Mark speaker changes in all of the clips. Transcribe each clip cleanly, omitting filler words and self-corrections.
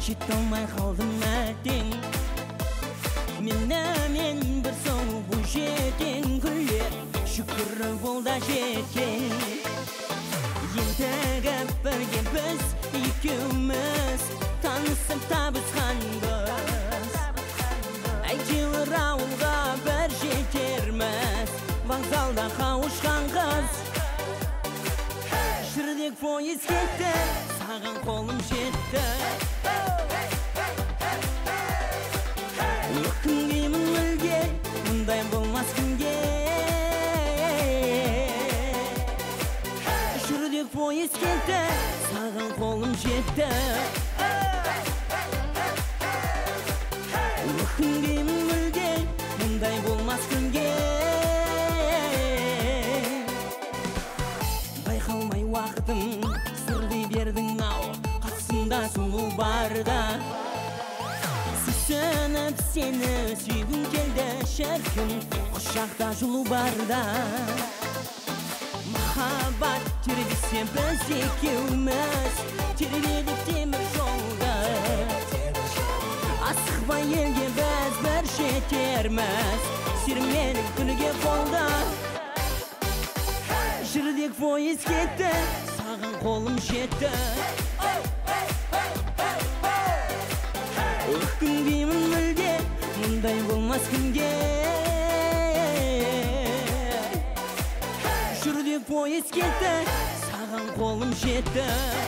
Speaker 1: жете алмай қалдым әттең. Мен бір соң бұл жетен күлер, шүкір болда жеткен. Ендігі бірге біз екеуміз танысып табысқанбыз. Әйтеуір ауылға бір жетерміз, вокзалда қауышқан қыз. Жүрдек пойыз кетті, саған қолым жетті. Өкінбеймін мүлде, мұндай болмас күнде. Жүрдек пойыз кетті, саған қолым жетті. Өкінбеймін мүлде, мұндай болмас күнде. Байқалмай уақытым, сырдай бердің ау, қасымда сұлу барда. Сүйсініп сені сүйгім келді шіркін, құшақта жылу барда. Махаббат тербесе біз екеуміз, тербедік темір жолда. Асықпай елге біз бір жетерміз, сермелік күлге қолда. Жүрдек пойыз кетті, саған қолым жетті. Өкінбеймін мүлде, мұндай болмас күнде. Жүрдек пойыз кетті, саған қолым жетті.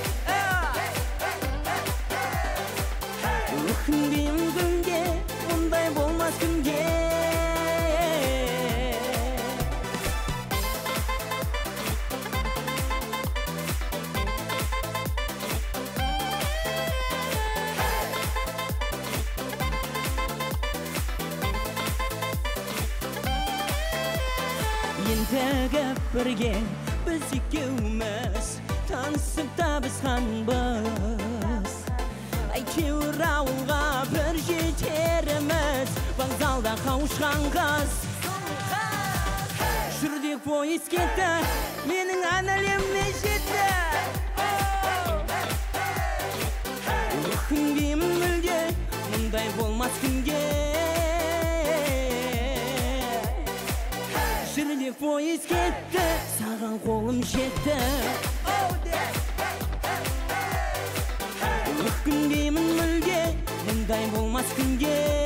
Speaker 1: Өкінбеймін күнде, мұндай болмас күнде. Ендігі бірге біз екеуміз танысып табысқанбыз. Әйтеуір ауылға бір жетеріміз, вокзалда қауышқан қыз. Жүрдек пойыз кетті, менің әнелеме жетті. Өкінбеймін мүлде, мұндай болмас күнде. Жүрдек пойыз кетті, саған қолым жетті. Өкінбеймін мүлде, мұндай болмас күнде.